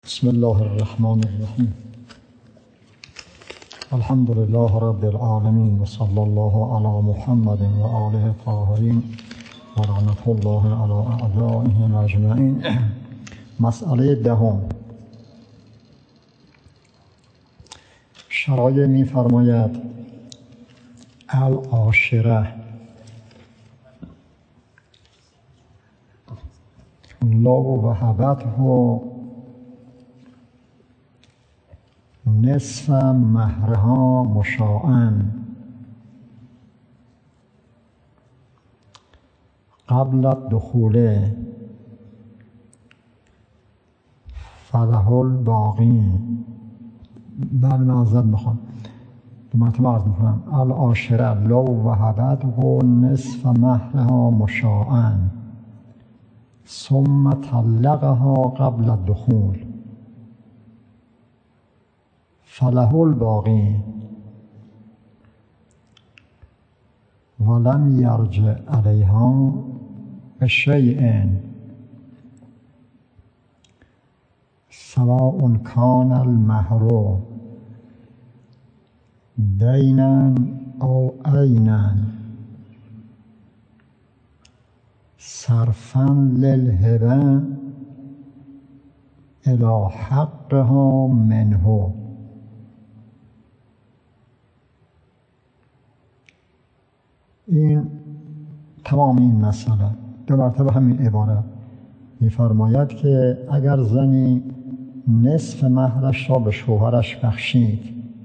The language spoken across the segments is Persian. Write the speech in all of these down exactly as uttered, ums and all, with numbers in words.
بسم الله الرحمن الرحیم. الحمد لله رب العالمین و صلی الله علی محمد و آله الطاهرین و لعنة الله علی اعدائهم اجمعین. مسئله دهم. شرایع می فرماید العاشره لو وهبته نصف مهرها مشاعا قبل الدخول فله الباقی. بله معذرت میخوام دو مرتبه عرض میکنم. العاشره لو وهبته نصف مهرها مشاعا ثم طلقها قبل الدخول فله الباقی ولم یرجع علیها بشیء سواء کان المهر دینا او عینا صرفا للهبه الی حقها منه. این تمام این مسئله دو مرتبه همین عبارت می‌فرماید که اگر زنی نصف مهرش را به شوهرش بخشید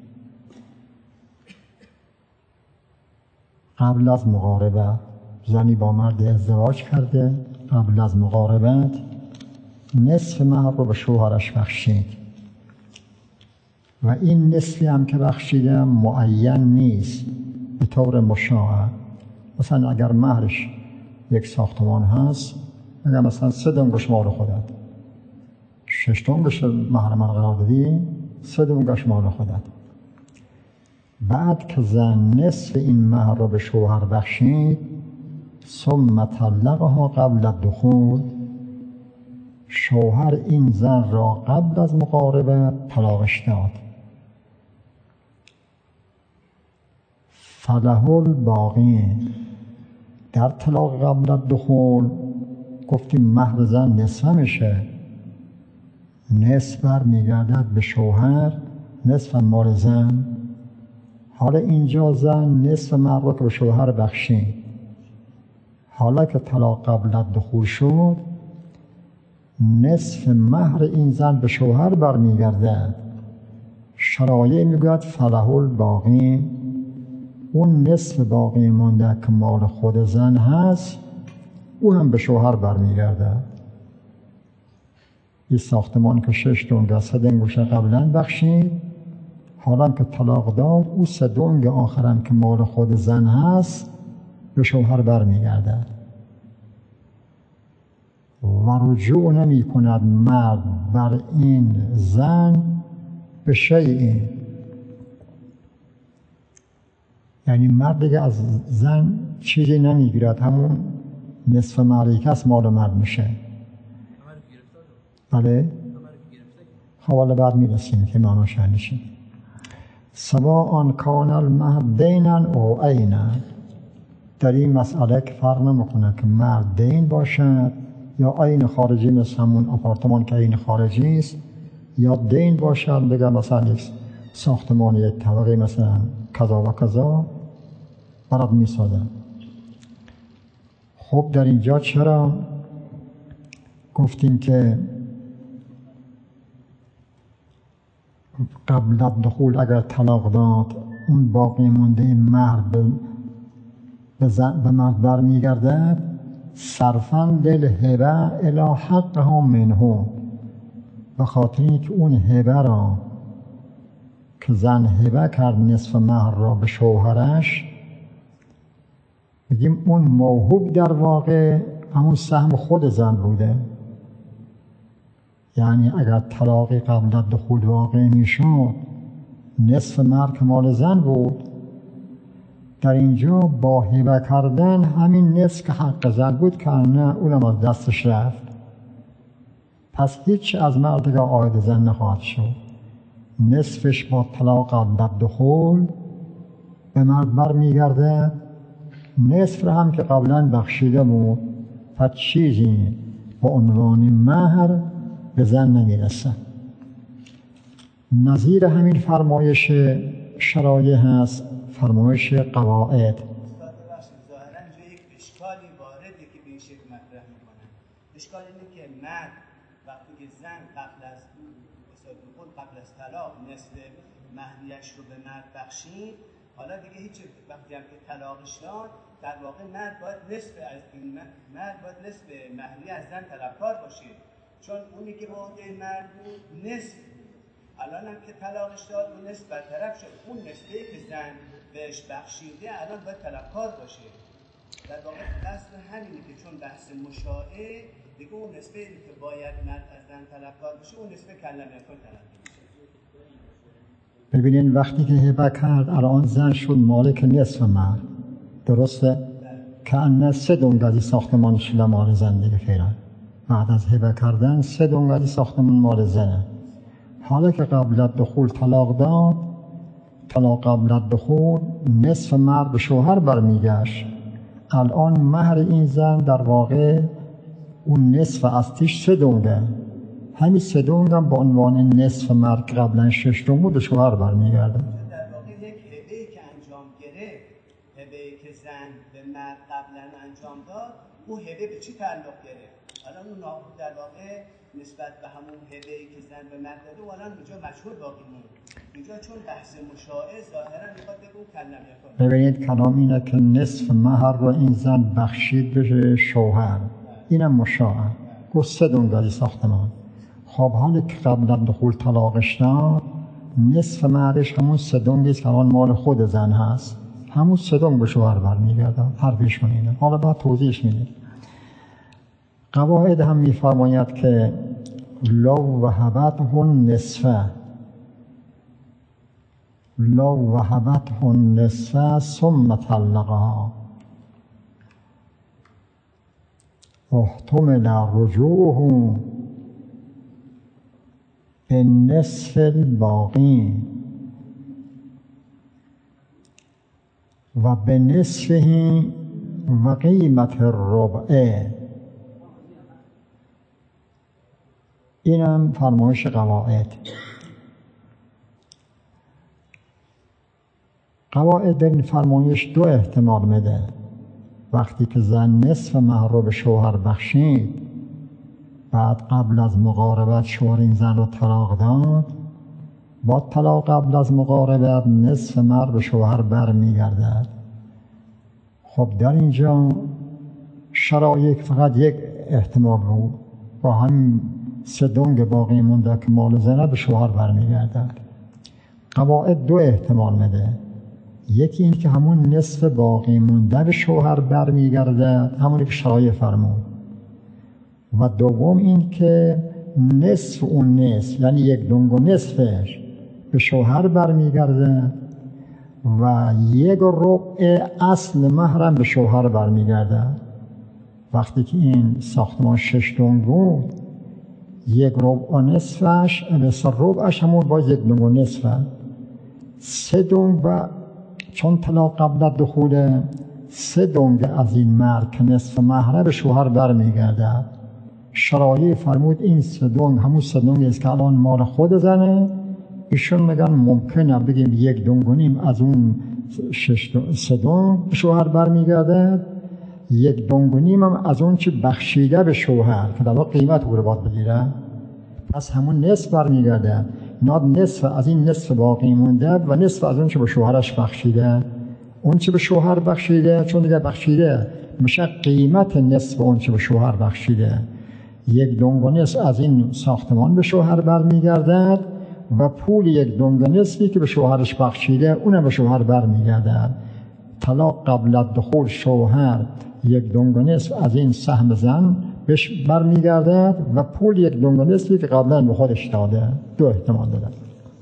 قبل از مقاربت، زنی با مرد ازدواج کرده قبل از مقاربت نصف مهر رو به شوهرش بخشید و این نصفی هم که بخشیده معین نیست، به طور مشاع. مثلا اگر مهرش یک ساختمان هست، اگر مثلا سه دنگش مال خودت، شش دنگش مهر من قرار دادی، سه دنگش مال خودت. بعد که زن نصف این مهر رو به شوهر بخشید ثم طلقها قبل الدخول، شوهر این زن را قبل از مقاربت طلاقش داد، فله الباقی. در طلاق قبل الدخول گفتیم مهر زن نصف میشه، نصف بر میگردد به شوهر، نصف مال زن. حالا اینجا زن نصف مهر رو که به شوهر بخشید، حالا که طلاق قبل الدخول شد نصف مهر این زن به شوهر برمیگردد. شرایع میگوید فله الباقی، اون نصف باقی مانده که مال خود زن هست او هم به شوهر برمیگرده. این ساختمان که شش دنگ سه دنگش قبلا بخشید، حالا که طلاق داد او سه دنگ آخرم که مال خود زن هست به شوهر برمیگرده و رجوع نمی کند مرد بر این زن به شیء. یعنی مرد دیگه از زن چیزی نمیگیرد، همون نصف مهری که از مال مرد میشه. بله حواله بعد میرسیم که معناش هنشیم. سواء کان المهر دینا او عینا، در این مسئله که فرق نمیکنه که مرد دین باشد یا عین خارجی، مثل همون آپارتمان که عین خارجی است، یا دین باشد بگم مثلا یک ساختمان یک طبقه مثلا کذا و کذا برات میسازن. خب در اینجا چرا گفتیم که قبل از دخول اگر طلاق داد اون باقی مونده مهر به به مرد برمیگردد صرفاً للهبه الی حقها منه، به خاطر اینکه اون هبه را که زن هبه کرد نصف مهر را به شوهرش، بگیم اون موهوب در واقع همون سهم خود زن بوده. یعنی اگر طلاقی قبل از دخول واقع میشد نصف مهر که مال زن بود، در اینجا با هبه کردن همین نصف که حق زن بود که نه اونم از دستش رفت. پس هیچ از مردگاه عاید زن نخواهد شد. نصفش با طلاق قبل دخول به مرد بر میگرده، نصف هم که قبلا بخشیده بود پس چیزی با عنوان مهر به زن نمیرسه. نظیر همین فرمایش شرایع هست فرمایش قواعد. ظاهرا یک اشکالی وارده که به این شکل مطرح میکنن. اشکال اینه که مرد وقتی که زن قبل از دخول قبل از طلاق نصف مهریش رو به مرد بخشید، حالا دیگه هیچ وقتی هم که طلاقش داد در واقع مرد باید نصف از این مرد باید نصف مهری از زن طلبکار باشه، چون اونی که به عهده مرد بود نصف، الان هم که طلاقش داد اون نصف برطرف شد، اون نصفی که زن بهش بخشیده الان باید طلبکار باشه. در واقع قصد همینه که چون بحث مشاعه دیگه اون نصفی که باید مرد از زن طلبکار باشه اون نصف کلمه کن طلب میشه. ببینین وقتی که هبه کرد الان زن شد مالک نصف مرد، درسته؟ که انه سه دنگلی ساختمان شده مال زن دیگه فعلا. بعد از هبه کردن سه دنگلی ساختمان مال زنه. حالا که قبل از دخول طلاق داد، طلاق قبل از دخول نصف مرد به شوهر برمیگشت. الان مهر این زن در واقع اون نصف اصلیش سه دنگه، همین سه دنگ هم با عنوان نصف مرد قبلا شش دنگ بود به شوهر برمیگرده. در واقع یک هبه‌ای که انجام گرفت، هبه‌ای که زن به مرد قبلا انجام داد، اون هبه به چی تعلق گرفت؟ الان اون در واقع نسبت به همون هبه‌ای که زن به مرد داده و الان اینجا مجهول باقی موند. اینجا چون بحث مشاعه ظاهرا میخواد بگو کلمه کنه. ببینید کلام اینه که نصف مهر رو این زن بخشید به شوهر، اینم مشاعه. گفت سه دنگلی ساختمان. خب حالا که قبل از دخول طلاقش داد، نصف مهرش همون سه دنگی که الان مال خود زن هست، همون سه دنگ به شوهر برمیگرده. حرفشون اینه. حالا بعد توضیحش میدیم. قواعد هم میفرماید که لو وهبته النصف لو وهبته النصف ثم طلقها احتمل رجوعه بالنصف الباقی و بنصفه و قیمت الربع. اینم فرمایش قواعد. قواعد در این فرمایش دو احتمال میده. وقتی که زن نصف مهر رو به شوهر بخشید، بعد قبل از مقاربت شوهر این زن رو طلاق داد، با طلاق قبل از مقاربت نصف مهر به شوهر برمیگردد. خب در اینجا شرایط فقط یک احتمال بود، با هم سه دنگ باقی مونده که مال زنه به شوهر برمیگردد. قواعد دو احتمال میده. یکی این که همون نصف باقی مونده به شوهر برمیگردد، همونی که شرایط فرمود. و دوم این که نصف اون نصف یعنی یک دنگ و نصفش به شوهر برمیگرده و یک ربع اصل مهرم به شوهر برمیگرده. وقتی که این ساختمان شش دنگ بود، یک ربع و نصفش مثل ربعش همون با یک دنگ و نصفه. سه دنگ و چون طلاق قبل از دخول سه دنگ از این مرد که نصف مهره به شوهر برمیگرده. شرایع فرمود این سه دنگ همون سه دنگی است که الان مال خود زنه. ایشون میگن ممکنه بگیم یک دنگ و نیم از اون شش دنگ سه دنگ به شوهر برمیگرده، یک دنگ و نیم هم از اون چه بخشیده به شوهر که در واقع قیمت او رو باید بگیره. پس همون نصف برمیگرده. ناد نصف از این نصف باقی مونده و نصف از اون چه به شوهرش بخشیده. اون چه به شوهر بخشیده چون دیگه بخشیده میشه قیمت نصف اون چه به شوهر بخشیده. یک دنگ و نصف از این ساختمان به شوهر برمیگردد و پول یک دنگ و نصفی که به شوهرش بخشیده اونم به شوهر برمیگردد. طلاق قبل از دخول شوهر یک دنگ و نصف از این سهم زن بهش برمیگردد و پول یک دنگ و نصفی که قبلا به خودش داده. دو احتمال داده.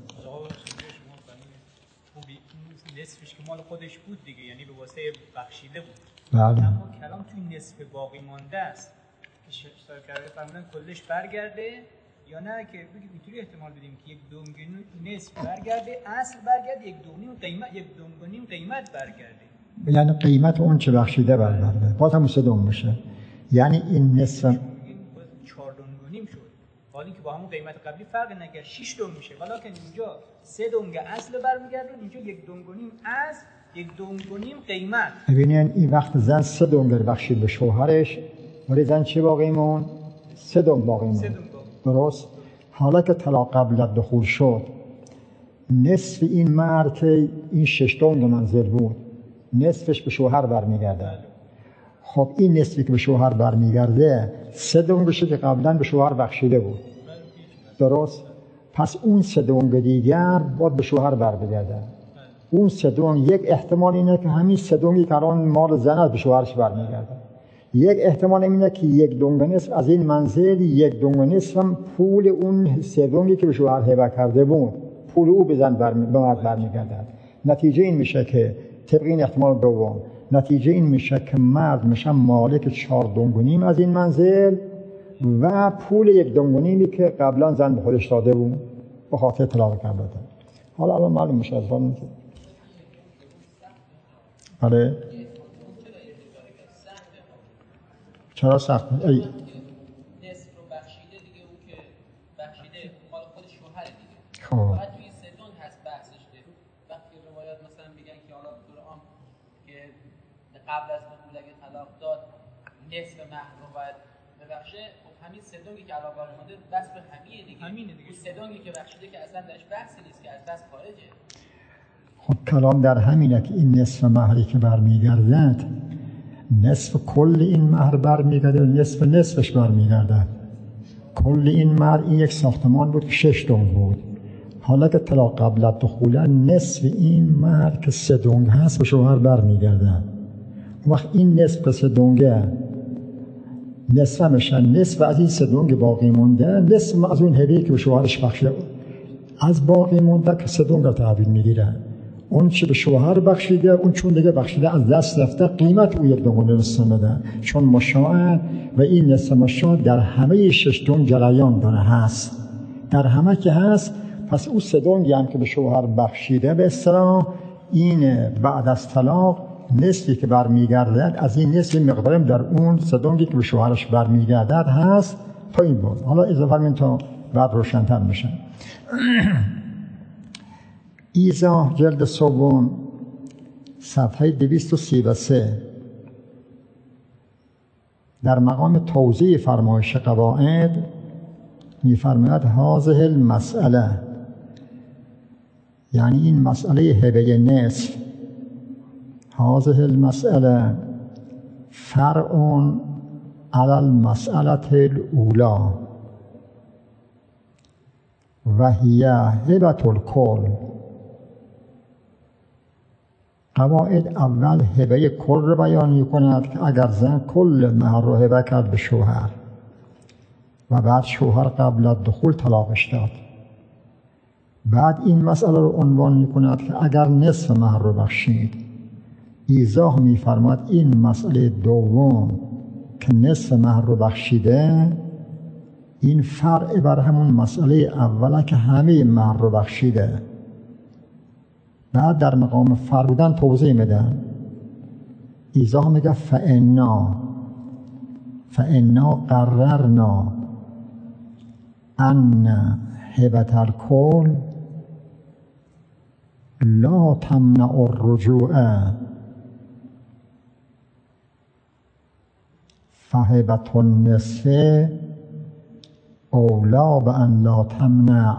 نصفش که مال خودش بود دیگه، یعنی به واسطه بخشیده بود. بله. اما کلام توی نصف باقی مانده است اشاره کرده فرمودن کلش برگرده یا نه که بگید اینطوری احتمال بدیم که یک دوم نصف برگرده اصل برگرده یک دوم قیمت یک دوم قیمت برگرده، یعنی قیمت اون چه بخشیده برگرده باز هم سه دوم میشه. یعنی این نصف این چهار دوم نیم شد، حالا اینکه با همون قیمت قبلی فرق نکرد شش دوم میشه، ولی که اینجا سه دوم اصل برمیگرده، اینجا یک دوم نیم اصل یک دوم نیم قیمت. ببینین این وقت زن سه دوم بخشید به شوهرش ولی زن چه باقی مون؟ سه دوم باقی مون. درست؟ حالا که طلاق قبل از دخول شد نصف این مرد که این شش دوم منزل بود نصفش به شوهر برمیگرده. خب این نصفی که به شوهر برمیگرده سه دوم بشه که قبلا به شوهر بخشیده بود. درست؟ پس اون سه دوم دیگر باید به شوهر برمیگرده. اون سه دوم یک احتمال اینه که همین سه دومی که الان مال زن به شوهرش برمیگرده. یک احتمال اینه که یک دوم نصف از این منزل یک دوم نصف هم پول اون سه دومی که به شوهر هبه کرده بود پول او به زن برمیگرده. نتیجه این میشه که طبق این احتمال دوم نتیجه این میشه که مرد میشه مالک چهار دوم نیم از این منزل و پول یک دوم نیمی که قبلا زن به خودش داده بود به خاطر طلاق قبل داده. حالا الان معلوم میشه از اون که آره چرا سخته؟ ای نصف رو بخشیده دیگه، اون که بخشیده مال خود شوهر دیگه. خب بعد توی سدون هست بحثش ده. وقتی روایات مثلا میگن که حالا به طور عام که قبل از دخول اگه طلاق داد نصف مهر رو باید ببخشه، خب همین سدونی که علاوه بر مونده بس به همینه دیگه. همینه دیگه. سدونی که بخشیده که اصلا درش بحثی نیست که از دست خارجه. خب کلام در همینه که این نصف مهری که برمیگردد نصف کل این مهر برمیگرده و نصف نصفش برمیگرده. کل این مهر این یک ساختمان بود که شش دوم بود. حالا که طلاق قبل از دخول نصف این مهر که سه دوم هست به شوهر برمیگرده. وقت این نصف که سه دومه نصف میشه نصف از این سه دوم باقی مونده نصف از اون هدیه‌ای که به شوهرش بخشیده از باقی مونده که سه دوم را تحویل میگیره. اون چه به شوهر بخشیده اون چون دیگه بخشیده از دست رفته قیمت او یک دوم نصف میده چون مشاع و این نصف مشاع در همه شش دوم جریان داره هست در همه که هست. پس اون سه دومی هم که به شوهر بخشیده به اصطلاح این بعد از طلاق نصفی که برمیگرده از این نصف مقدارم در اون سه دومی که به شوهرش برمیگرده هست تا این بود. حالا اضافه فرمین تا بعد روشن‌تر میشه. ایضاح جلد سوم صفحه دویست و سی و سه در مقام توضیح فرمایش قواعد می‌فرماید هذه المسئله، یعنی این مسئله هبه نصف، هذه المسئله فرع علی المسئله الاولى و هی هبه الکل. قواعد اول هبه کل رو بیان می‌کند که اگر زن کل مهر رو هبه کرد به شوهر و بعد شوهر قبل از دخول طلاقش داد، بعد این مسئله رو عنوان می‌کند که اگر نصف مهر رو بخشید. ایضاح می‌فرماید این مسئله دوم که نصف مهر رو بخشیده این فرع بر همون مسئله اوله که همه مهر رو بخشیده. بعد در مقام فرع بودن توضیح میدن. ایضاح میگه فانا فانا قررنا ان هبة الکل لا تمنع الرجوع فهبة النصف اولی بان لا تمنع.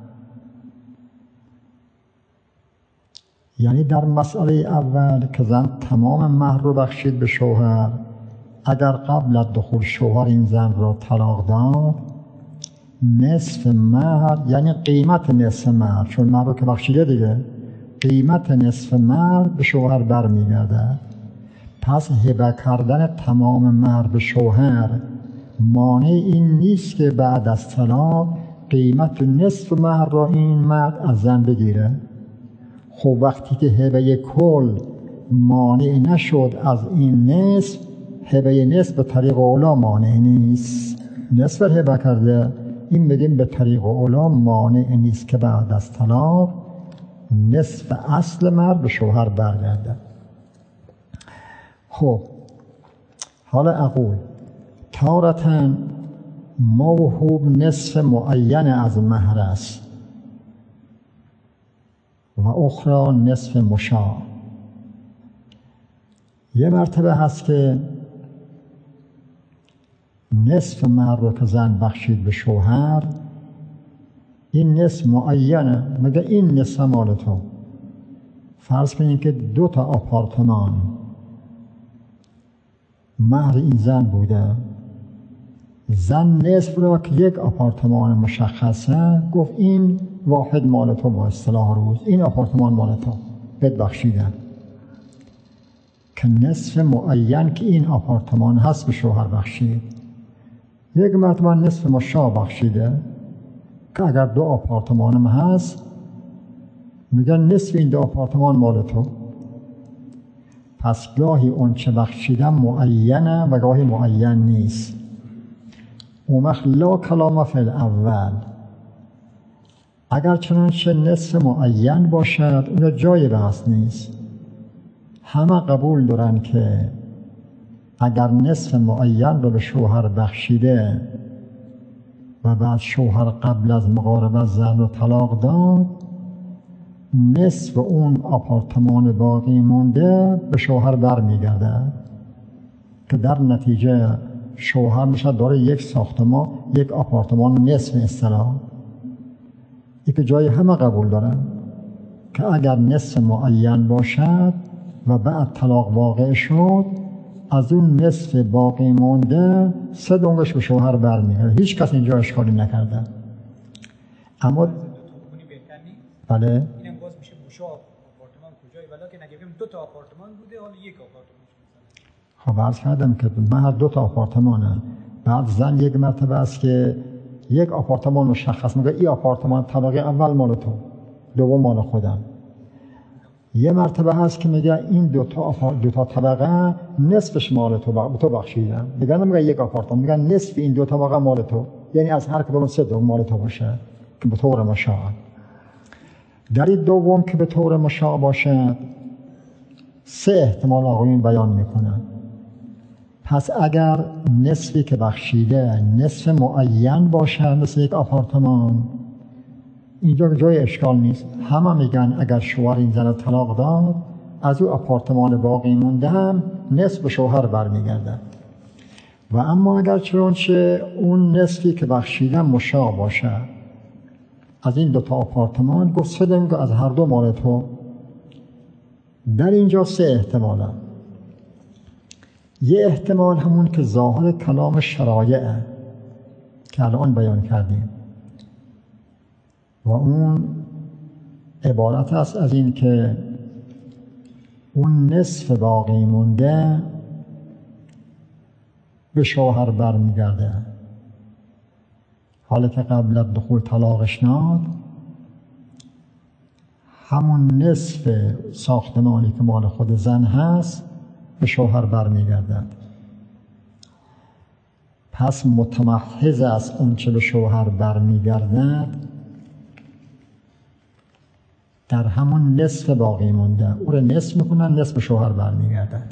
یعنی در مسئله اول که زن تمام مهر رو بخشید به شوهر، اگر قبل از دخول شوهر این زن را طلاق داد نصف مهر یعنی قیمت نصف مهر، چون مهر رو که بخشیده دیگه قیمت نصف مهر به شوهر برمیگرده. پس هبه کردن تمام مهر به شوهر مانع این نیست که بعد از طلاق قیمت نصف مهر را این مرد از زن بگیره. خب وقتی که هبه کل مانع نشد از این نصف، هبه نصف به طریق اولا مانع نیست. نصف هبه کرده، این بگیم به طریق اولا مانع نیست که بعد از طلاق نصف اصل مرد به شوهر برگرده. خب حالا اقول تارة موهوب نصف معین از مهر است و اخرى نصف مشاع. یه مرتبه هست که نصف مهر رو که زن بخشید به شوهر، این نصف معینه، مگه این نصف مال تو. فرض کنید که دو تا آپارتمان مهر این زن بوده، زن نصف را که یک آپارتمان مشخصه گفت این واحد مال تو، با اصطلاح روز این آپارتمان مال تو بهت بخشیدن، که نصف معین که این آپارتمان هست به شوهر بخشید. یک مرتبه نصف مشاع بخشیده که اگر دو آپارتمانم هست میگن نصف این دو آپارتمان مال تو. پس گاهی اون چه بخشیدن معینه و گاهی معین نیست. اون وقت لا کلام فی الاول، اگر چنانچه نصف معین باشد اونجا جای بحث نیست. همه قبول دارن که اگر نصف معین رو به شوهر بخشیده و بعد شوهر قبل از مقاربت زن رو طلاق داد، نصف اون آپارتمان باقی مونده به شوهر بر میگرده، که در نتیجه شوهر میشه داره یک ساختمان، یک آپارتمان نصف اصطلاح. یک جای همه قبول دارن که اگر نصف معین باشد و بعد طلاق واقع شد، از اون نصف باقی مونده سه دونگش به شوهر برمیگرده. هیچ کس اینجا اشکالی نکرده. اما بله اینم باز میشه مشاع آپارتمان کجایی، ولی که نگیم دو تا آپارتمان بوده حالا یک آپارتمان شده. خب عرض کردم که من دو تا آپارتمانه، بعد زن یک مرتبه است که یک آپارتمان مشخص میگه این آپارتمان طبقه اول مال تو، دوم مال خودم. یه مرتبه هست که میگه این دو تا دو تا طبقه نصفش مال تو، به تو بخشیدم. میگن میگه یک آپارتمان، میگن نصف این دو طبقه مال تو، یعنی از هر کدوم سه دو مال تو باشه که به طور مشاع. در این دوم که به طور مشاع باشد، سه احتمال آقایون بیان میکنن. پس اگر نصفی که بخشیده نصف معین باشد مثل یک آپارتمان، اینجا جای اشکال نیست. همه میگن اگر شوهر این زن طلاق داد، از او آپارتمان باقی مونده هم نصف به شوهر برمیگرده. و اما اگر چنانچه اون نصفی که بخشیده مشاع باشه، از این دو تا آپارتمان گفت سه دنگ از هر دو مال تو، در اینجا سه احتماله. یه احتمال همون که ظاهر کلام شرایعه که الان بیان کردیم، و اون عبارت است از این که اون نصف باقی مونده به شوهر برمیگرده، حالا که قبل از دخول طلاقش ناد، همون نصف ساختمانی که مال خود زن هست به شوهر برمیگردد. پس متمحض است اون چه به شوهر برمیگردد در همون نصف باقی مونده، او رو نصف میکنن، نصف به شوهر برمیگردد.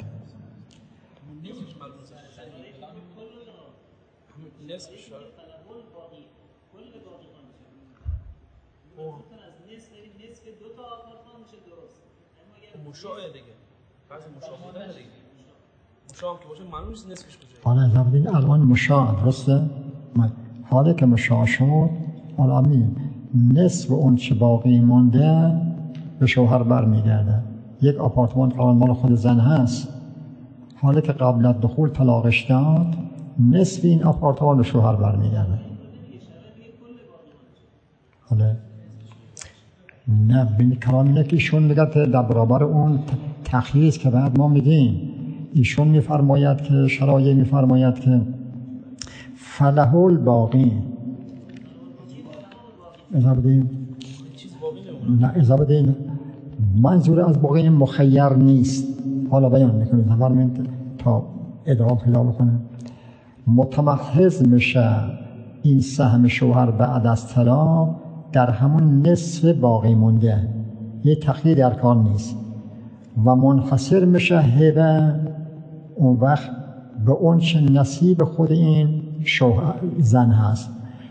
مشاعه دیگه، فرض مشاهده دیگه، مشاهم که باشه معلوم نیست نصفش کجاست. حالا زبدین الان مشاع درسته؟ حالا که مشاع شد، حالا می نصف اون چه باقی مونده به شوهر برمیگرده. یک آپارتمان که مال خود زن هست، حالا که قبل از دخول طلاقش داد، نصف این آپارتمان به شوهر برمیگرده. حالا نه بین کلام اینه که ایشون میگه در برابر اون تخلیص که بعد ما میگیم، ایشون میفرماید که شرایع میفرماید که فله الباقی، اجازه بدین نه اجازه بدین منظور از باقی مخیر نیست، حالا بیان میکنید فرمایید تا ادامه پیدا بکنه. متمحض میشه این سهم شوهر بعد از طلاق در همون نصف باقی مونده، یه تخییر در کار نیست و منحصر میشه هبه اون وقت به اون چه نصیب خود این شوهر زن هست.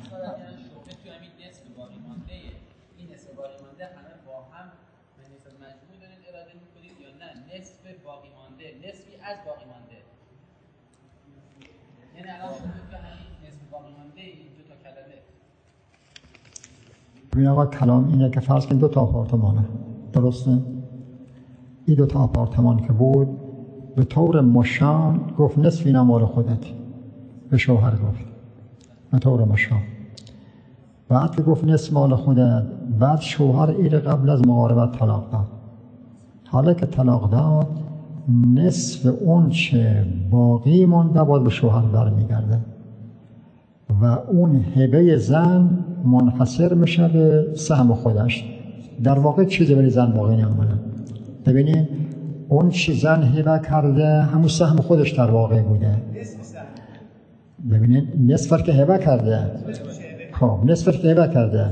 ببین آقا کلام اینه که فرض کن دو تا آپارتمانه، درسته؟ این دو تا آپارتمان که بود به طور مشان گفت نصف اینا مال خودت، به شوهر گفت به طور مشان. بعد که گفت نصف مال خودت، بعد شوهر این قبل از مقاربت طلاق داد. حالا که طلاق داد نصف اون چه باقی مونده باید به شوهر برمیگرده و اون هبه زن منحصر میشه به سهم خودش. در واقع چیزی برای زن باقی نمونه. ببینید اون چی زن هبه کرده همون سهم خودش در واقع بوده. ببینید نصف که هبه کرده، خب نصف که هبه کرده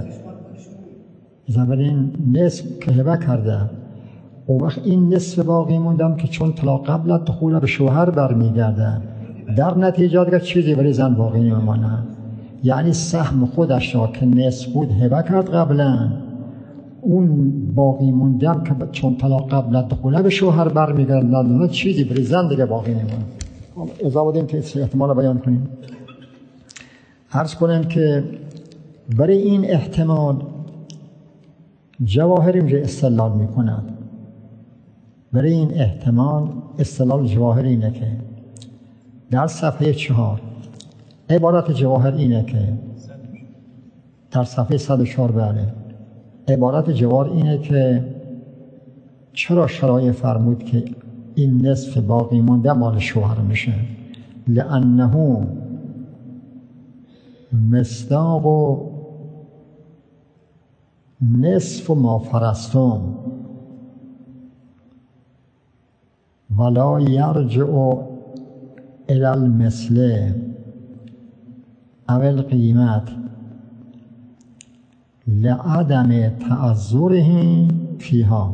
زبرین نصف که هبه کرده، اون وقت این نصف باقی موندم که چون طلاق قبل از دخول به شوهر برمیگرده، در نتیجه دیگه چیزی برای زن باقی نمونه. یعنی سهم خودش را که نصف بود هبه کرد قبلا، اون باقی موندم که چون طلاق قبل از دخول به شوهر برمیگرده چیزی برای زن دیگه باقی نمونه. اضافه بدیم که احتمال بیان کنیم. عرض کنم که برای این احتمال جواهر اینجا استدلال میکنند. برای این احتمال استدلال جواهر اینه که در صفحه چهار عبارت جواهر اینه که در صفحه صد و چهار بله عبارت جواهر اینه که چرا شرایع فرمود که این نصف باقی مونده مال شوهر میشه؟ لأنه مصداق و نصف ما فرستم ولا یرجع الی المثل او القیمت لعدم تعذره فیها.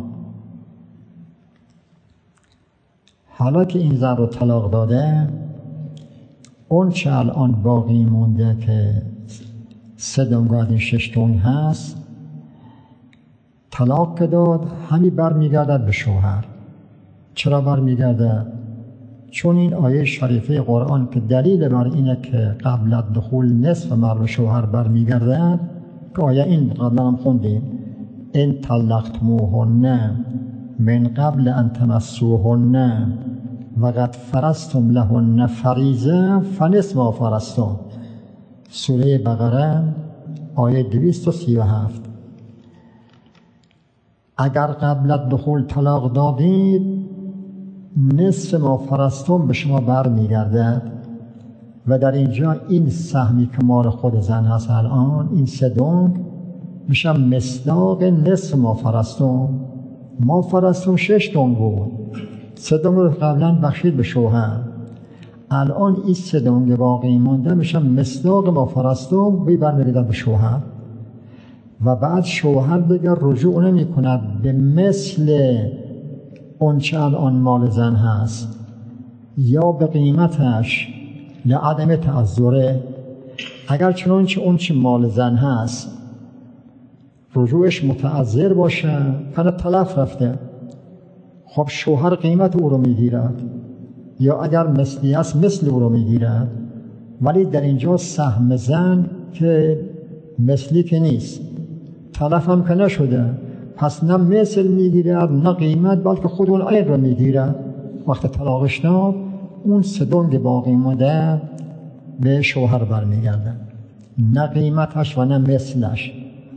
حالا که این زن رو طلاق داده، اون چه الان باقی مونده که سه دنگاه شش دنگ هست، طلاق که داد همین برمیگردد به شوهر. چرا برمیگردد؟ چون این آیه شریفه قرآن که دلیل بر اینه که قبل از دخول نصف مرد به شوهر برمیگردد، که آیه این قبلا هم خوندیم، ان طلقتموهن من قبل ان تمسوهن و قد فرضتم لهن فریضه فنصف ما فرضتم. سوره بقره آیه دویست و سی و هفت. اگر قبل از دخول طلاق دادید نصف ما فرضتم به شما بر میگرده و در اینجا این سهمی که مال خود زن هست الان این سه دنگ میشه مصداق نصف ما فرضتم. ما فرضتم شش دنگ بود، سه دنگ رو قبلا بخشید به شوهر، الان این سه دنگ باقی مونده میشه مصداق ما فرضتم بی برمیگرده به شوهر و بعد شوهر دیگر رجوع نمی کند به مثل اون چه الان مال زن هست یا به قیمتش لعدم تعذره. اگر چنانچه اون چه مال زن هست رجوعش متعذر باشه، کنه تلف رفته، خب شوهر قیمت او رو میگیرد، یا اگر مثلی است مثل او رو میگیرد. ولی در اینجا سهم زن که مثلی که نیست، تلف هم که نشده، پس نه مثل میگیرد نه قیمت، بلکه خود اون عین رو میگیرد. وقت طلاقش داد اون سه دنگ باقی مونده به شوهر برمیگرده، نه قیمتش و نه مثلش.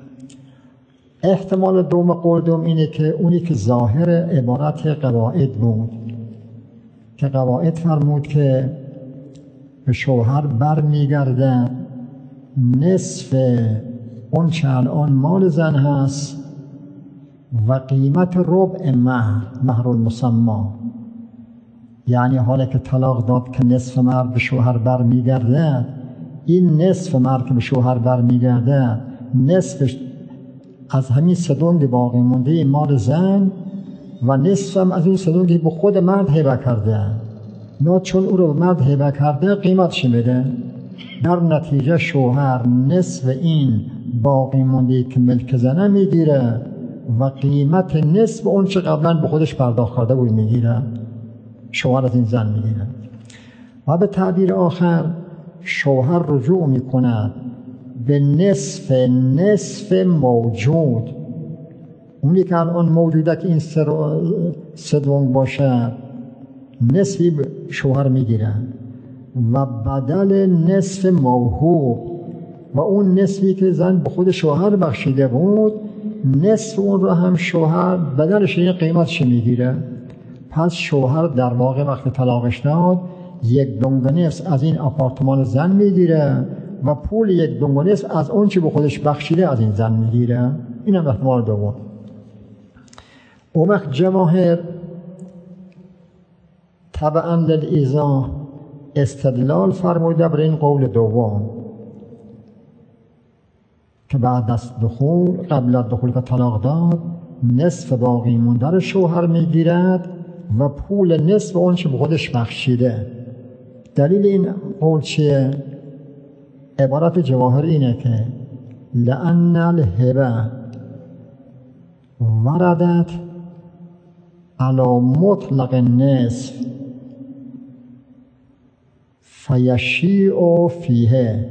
احتمال دوم قول دوم اینه که اونی که ظاهر عبارت قواعد بود که قواعد فرمود که به شوهر برمیگرده نصف اون چه الان مال زن هست و قیمت ربع مهر، مهر المسمى. یعنی حالا که طلاق داد که نصف مهر به شوهر برمیگرده، این نصف مهر که به شوهر برمیگرده نصفش از همین سدونگ باقی مونده مال زن و نصف هم از اون سدونگی به خود مرد هبه کرده. نه چون او رو مرد هبه کرده قیمتش میده، در نتیجه شوهر نصف این باقی مونده که ملک زنه میگیره و قیمت نصف اون چه قبلا به خودش پرداخت کرده بود میگیره، شوهر از این زن میگیره. و به تعبیر آخر شوهر رجوع میکند به نصف نصف موجود، اونی که الان موجوده که این سدونگ باشه نصفی شوهر میگیره و بدل نصف موهوب و اون نصفی که زن به خود شوهر بخشیده بود نصف اون رو هم شوهر بدلش این قیمتش میگیره. پس شوهر در واقع وقت طلاقش داد یک دونگ نصف از این آپارتمان زن میگیره و پول یک دونگ نصف از اون چی به خودش بخشیده از این زن میگیره. این هم احتمال دوم. اون وقت جواهر طبعا للایضاح استدلال فرموده بر این قول دوم که بعد از دخول قبل از دخول که طلاق داد نصف باقی مونده رو شوهر میگیرد و پول نصف اون چه به خودش بخشیده. دلیل این قول چیه؟ عبارت جواهر اینه که لأن الهبه وردت علی مطلق النصف فیشیع فیه،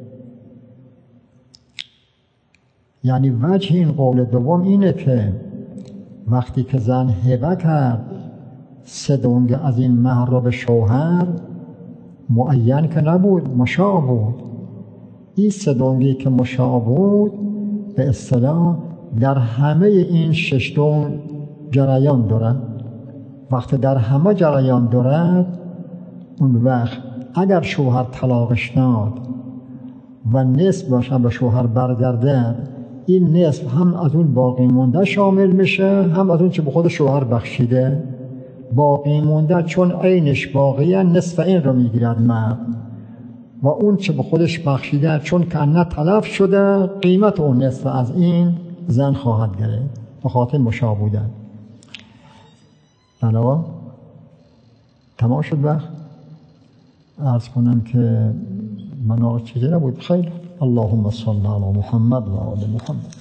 یعنی وجه این قول دوم اینه که وقتی که زن هبه کرد سدونگ از این مهر رو به شوهر، معین که نبود، مشاع بود. این سدونگی که مشاع بود به اصطلاح در همه این شش دونگ جریان دارد. وقتی در همه جریان دارد اون وقت اگر شوهر طلاقش داد و نصف باشه به شوهر برگرده، این نصف هم از اون باقی مونده شامل میشه هم از اون چه به خود شوهر بخشیده. باقی مونده چون عینش باقیه نصف این رو میگیرد مرد و اون چه به خودش بخشیده چون کنه تلف شده قیمت اون نصف از این زن خواهد گرفت به خاطر مشابه بودن. بله تمام شد. وقت عرض کنم که مناقش چیزی نبود. خیلی اللهم صل علی محمد و آل محمد.